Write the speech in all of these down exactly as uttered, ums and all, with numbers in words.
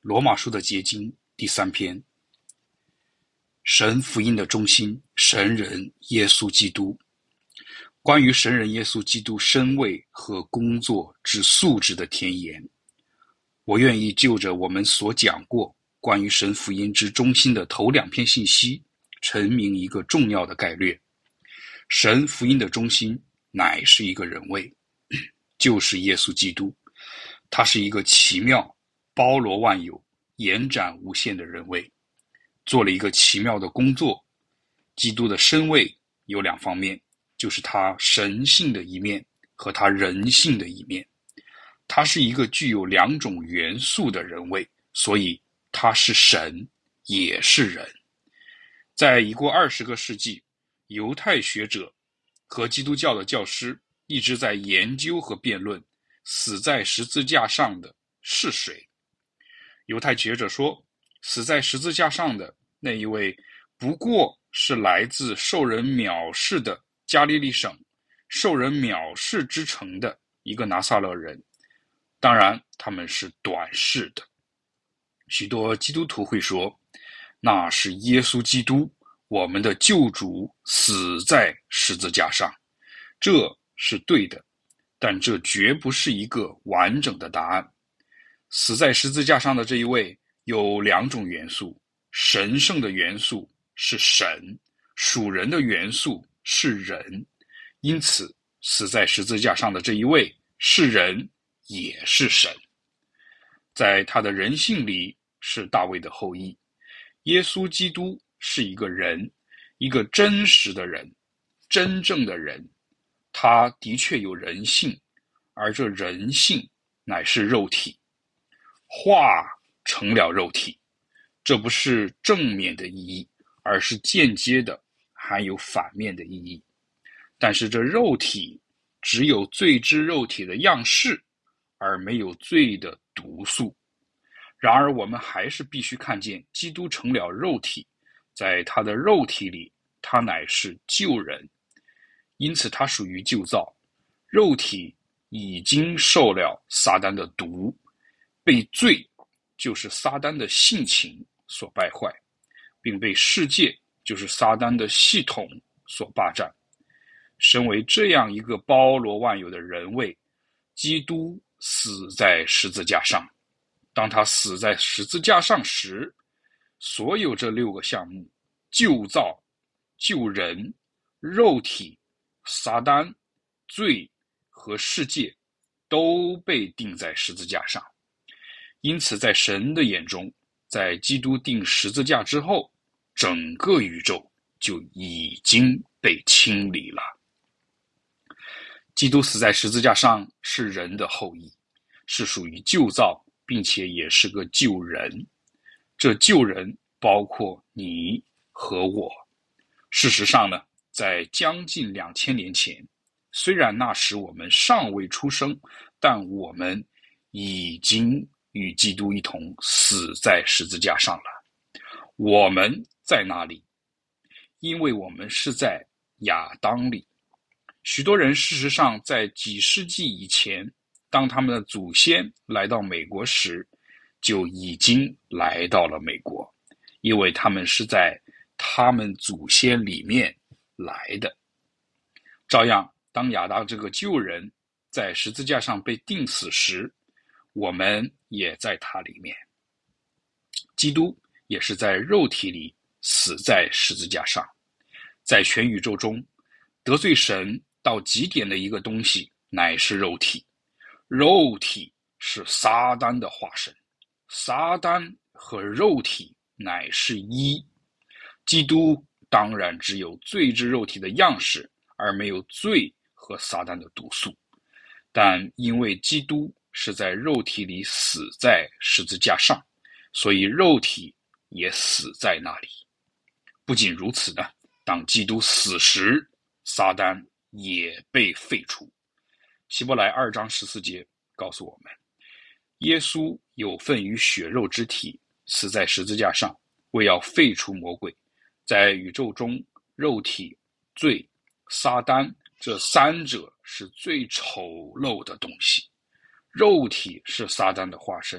罗马书的结晶第三篇，神福音的中心，神人耶稣基督。关于神人耶稣基督身位和工作之素质的田言，我愿意就着我们所讲过关于神福音之中心的头两篇信息，陈明一个重要的概略。神福音的中心乃是一个人位，就是耶稣基督。他是一个奇妙、包罗万有、延展无限的人位，做了一个奇妙的工作。基督的身位有两方面，就是他神性的一面和他人性的一面。他是一个具有两种元素的人位，所以他是神也是人。在已过二十个世纪，犹太学者和基督教的教师一直在研究和辩论死在十字架上的是谁。犹太学者说，死在十字架上的那一位不过是来自受人藐视的加利利省受人藐视之城的一个拿撒勒人，当然他们是短视的。许多基督徒会说，那是耶稣基督，我们的救主死在十字架上，这是对的，但这绝不是一个完整的答案。死在十字架上的这一位有两种元素，神圣的元素是神，属人的元素是人，因此死在十字架上的这一位是人也是神。在他的人性里是大卫的后裔，耶稣基督是一个人，一个真实的人，真正的人。他的确有人性，而这人性乃是肉体，化成了肉体。这不是正面的意义，而是间接的，含有反面的意义。但是这肉体只有罪之肉体的样式，而没有罪的毒素。然而我们还是必须看见基督成了肉体，在他的肉体里，他乃是救人，因此他属于旧造。肉体已经受了撒旦的毒，被罪，就是撒旦的性情所败坏，并被世界，就是撒旦的系统所霸占。身为这样一个包罗万有的人位，基督死在十字架上。当他死在十字架上时，所有这六个项目，救造、救人、肉体、撒旦、罪和世界，都被钉在十字架上。因此在神的眼中，在基督钉十字架之后，整个宇宙就已经被清理了。基督死在十字架上是人的后裔，是属于旧造，并且也是个救人。这救人包括你和我。事实上呢，在将近两千年前，虽然那时我们尚未出生，但我们已经与基督一同死在十字架上了。我们在哪里？因为我们是在亚当里。许多人事实上在几世纪以前，当他们的祖先来到美国时，就已经来到了美国，因为他们是在他们祖先里面来的。照样，当亚当这个旧人在十字架上被钉死时，我们也在他里面。基督也是在肉体里死在十字架上。在全宇宙中，得罪神到极点的一个东西乃是肉体。肉体是撒旦的化身，撒旦和肉体乃是一。基督当然只有罪之肉体的样式，而没有罪和撒旦的毒素。但因为基督是在肉体里死在十字架上，所以肉体也死在那里。不仅如此呢，当基督死时，撒旦也被废除。希伯来二章十四节告诉我们，耶稣有份于血肉之体，死在十字架上，为要废除魔鬼。在宇宙中，肉体、罪、撒旦这三者是最丑陋的东西。肉体是撒旦的化身，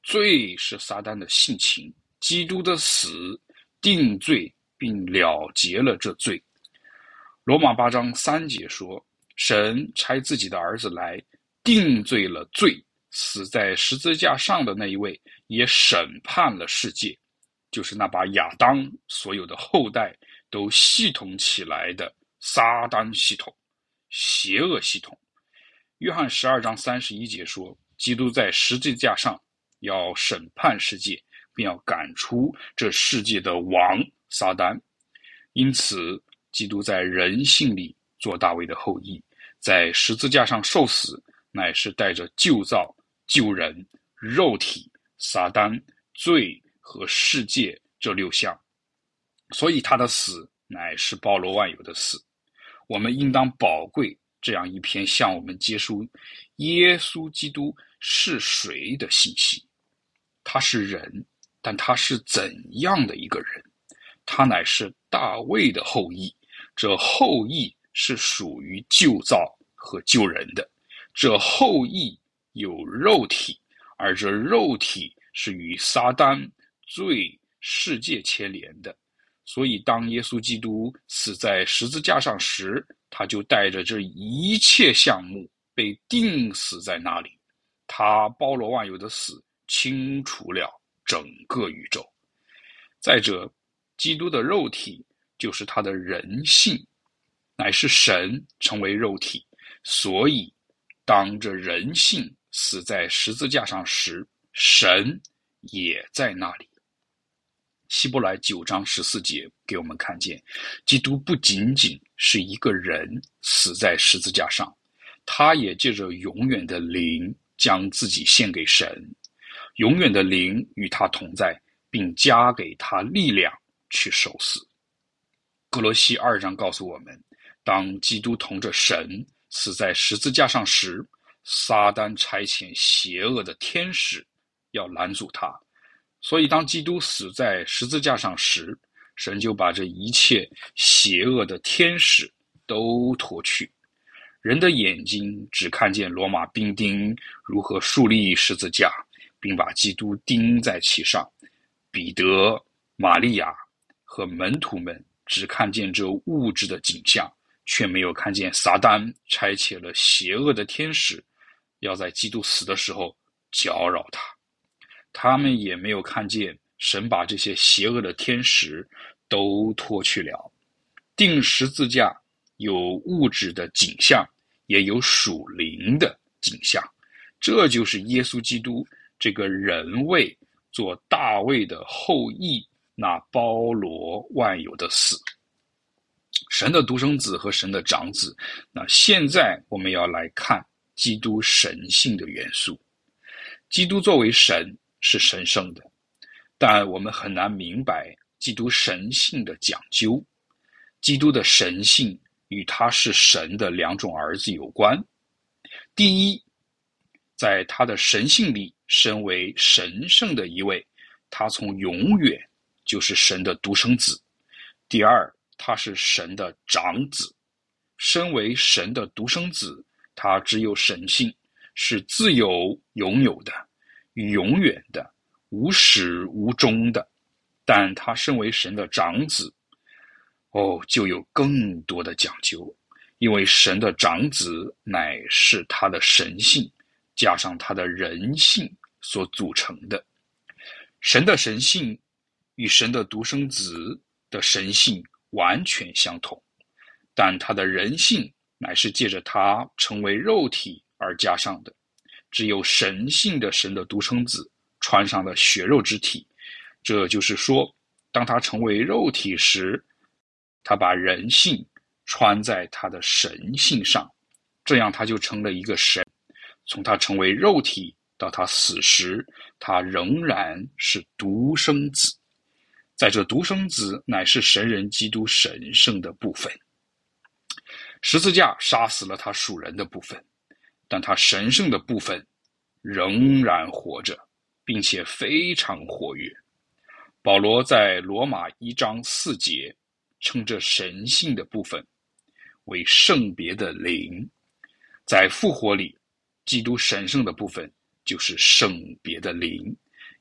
罪是撒旦的性情，基督的死定罪并了结了这罪。罗马八章三节说，神差自己的儿子来定罪了罪，死在十字架上的那一位也审判了世界，就是那把亚当所有的后代都系统起来的撒旦系统，邪恶系统。约翰十二章三十一节说，基督在十字架上要审判世界，并要赶出这世界的王撒旦。因此基督在人性里做大卫的后裔，在十字架上受死，乃是带着救造、救人、肉体、撒旦、罪和世界这六项，所以他的死乃是包罗万有的死。我们应当宝贵这样一篇向我们揭示耶稣基督是谁的信息。他是人，但他是怎样的一个人？他乃是大卫的后裔，这后裔是属于救造和救人的，这后裔有肉体，而这肉体是与撒旦、罪、世界牵连的。所以当耶稣基督死在十字架上时，他就带着这一切项目被钉死在那里。他包罗万有的死清除了整个宇宙。再者，基督的肉体就是他的人性，乃是神成为肉体，所以当这人性死在十字架上时，神也在那里。希伯来九章十四节给我们看见，基督不仅仅是一个人死在十字架上，他也借着永远的灵将自己献给神，永远的灵与他同在，并加给他力量去受死。哥罗西二章告诉我们，当基督同着神死在十字架上时，撒旦差遣邪恶的天使要拦阻他，所以当基督死在十字架上时，神就把这一切邪恶的天使都脱去。人的眼睛只看见罗马兵丁如何树立十字架，并把基督钉在其上。彼得、玛利亚和门徒们只看见这物质的景象，却没有看见撒旦差遣了邪恶的天使，要在基督死的时候搅扰他。他们也没有看见神把这些邪恶的天使都脱去了。钉十字架有物质的景象，也有属灵的景象，这就是耶稣基督这个人为做大卫的后裔那包罗万有的死。神的独生子和神的长子，那现在我们要来看基督神性的元素。基督作为神是神圣的，但我们很难明白基督神性的讲究。基督的神性与他是神的两种儿子有关。第一，在他的神性里，身为神圣的一位，他从永远就是神的独生子。第二，他是神的长子，身为神的独生子，他只有神性，是自由拥有的，永远的，无始无终的。但他身为神的长子，哦，就有更多的讲究，因为神的长子乃是他的神性加上他的人性所组成的。神的神性与神的独生子的神性完全相同，但他的人性乃是借着他成为肉体而加上的。只有神性的神的独生子穿上了血肉之体，这就是说，当他成为肉体时，他把人性穿在他的神性上，这样他就成了一个神。从他成为肉体到他死时，他仍然是独生子。在这独生子乃是神人基督神圣的部分。十字架杀死了他属人的部分，但他神圣的部分仍然活着，并且非常活跃。保罗在罗马一章四节称这神性的部分为圣别的灵。在复活里，基督神圣的部分就是圣别的灵，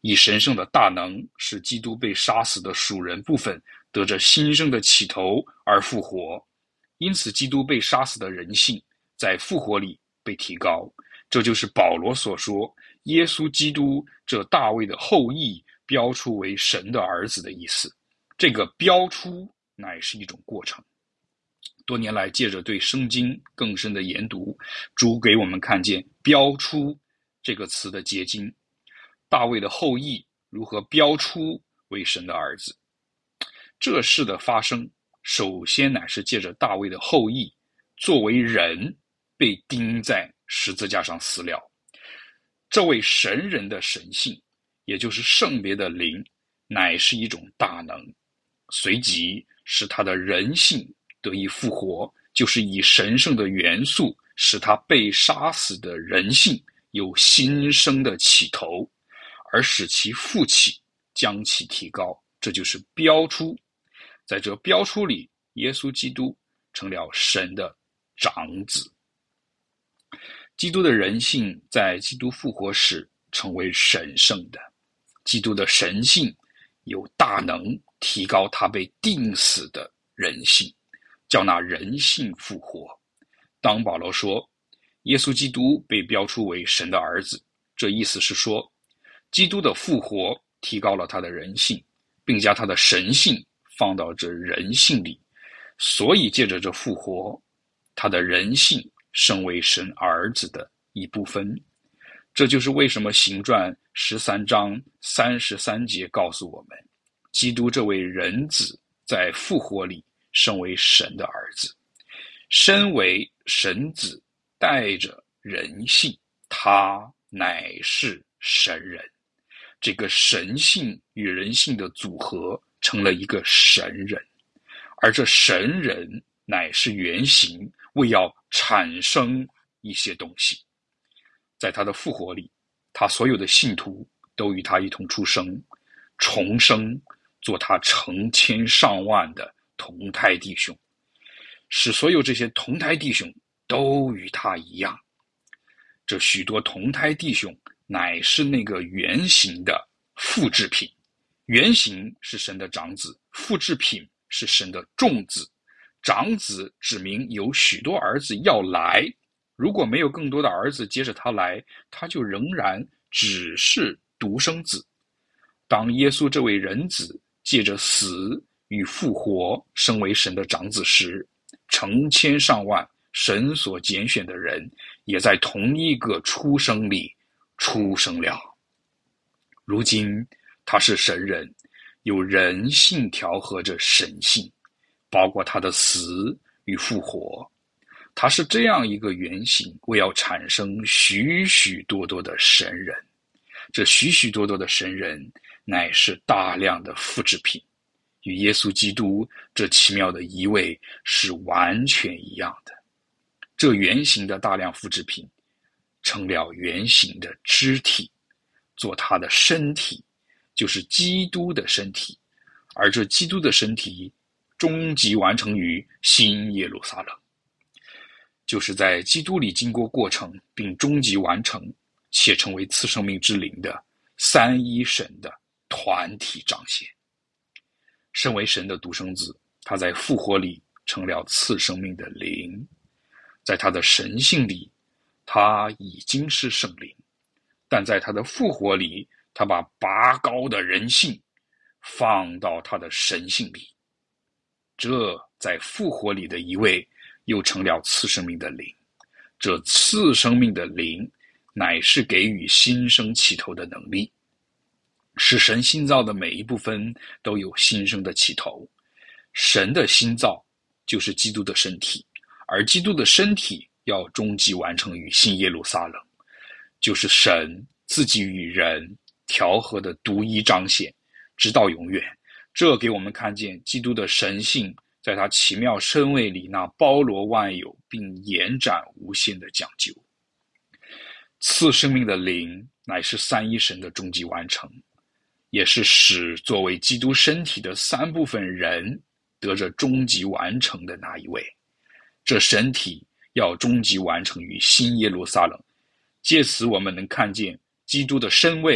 以神圣的大能使基督被杀死的属人部分得着新生的起头而复活，因此基督被杀死的人性在复活里被提高。这就是保罗所说耶稣基督这大卫的后裔标出为神的儿子的意思。这个标出乃是一种过程。多年来借着对圣经更深的研读，主给我们看见标出这个词的结晶，大卫的后裔如何标出为神的儿子。这事的发生首先乃是借着大卫的后裔作为人被钉在十字架上死了。这位神人的神性，也就是圣别的灵，乃是一种大能，随即使他的人性得以复活，就是以神圣的元素使他被杀死的人性有新生的起头，而使其复起，将其提高，这就是标出。在这标出里，耶稣基督成了神的长子。基督的人性在基督复活时成为神圣的，基督的神性有大能提高他被钉死的人性，叫那人性复活。当保罗说耶稣基督被标出为神的儿子，这意思是说基督的复活提高了他的人性，并将他的神性放到这人性里，所以借着这复活，他的人性升为神儿子的一部分。这就是为什么行传十三章三十三节告诉我们，基督这位人子在复活里升为神的儿子。身为神子，带着人性，他乃是神人。这个神性与人性的组合成了一个神人，而这神人乃是原型，为要产生一些东西。在他的复活里，他所有的信徒都与他一同出生，重生，做他成千上万的同胎弟兄，使所有这些同胎弟兄都与他一样。这许多同胎弟兄乃是那个原型的复制品，原型是神的长子，复制品是神的众子。长子指明有许多儿子要来，如果没有更多的儿子接着他来，他就仍然只是独生子。当耶稣这位人子借着死与复活升为神的长子时，成千上万神所拣选的人也在同一个出生里出生了。如今他是神人，有人性调和着神性，包括他的死与复活。他是这样一个原型，为要产生许许多多的神人。这许许多多的神人乃是大量的复制品，与耶稣基督这奇妙的一位是完全一样的。这原型的大量复制品成了原型的肢体，做他的身体，就是基督的身体。而这基督的身体终极完成于新耶路撒冷，就是在基督里经过过程并终极完成，且成为次生命之灵的三一神的团体彰显。身为神的独生子，他在复活里成了次生命的灵，在他的神性里他已经是圣灵，但在他的复活里，他把拔高的人性放到他的神性里。这在复活里的一位又成了次生命的灵，这次生命的灵乃是给予新生起头的能力，使神新造的每一部分都有新生的起头。神的新造就是基督的身体，而基督的身体要终极完成于新耶路撒冷，就是神自己与人调和的独一彰显，直到永远。这给我们看见基督的神性在他奇妙身位里那包罗万有并延展无限的讲究。次生命的灵乃是三一神的终极完成，也是使作为基督身体的三部分人得着终极完成的那一位。这身体要终极完成于新耶路撒冷，借此我们能看见基督的身位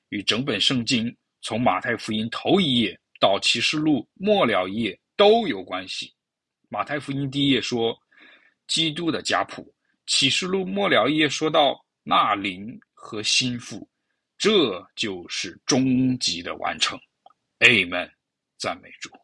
与整本圣经从马太福音头一页到启示录末了一页都有关系。马太福音第一页说基督的家谱，启示录末了一页说到那灵和心腹，这就是终极的完成。 Amen， 赞美主。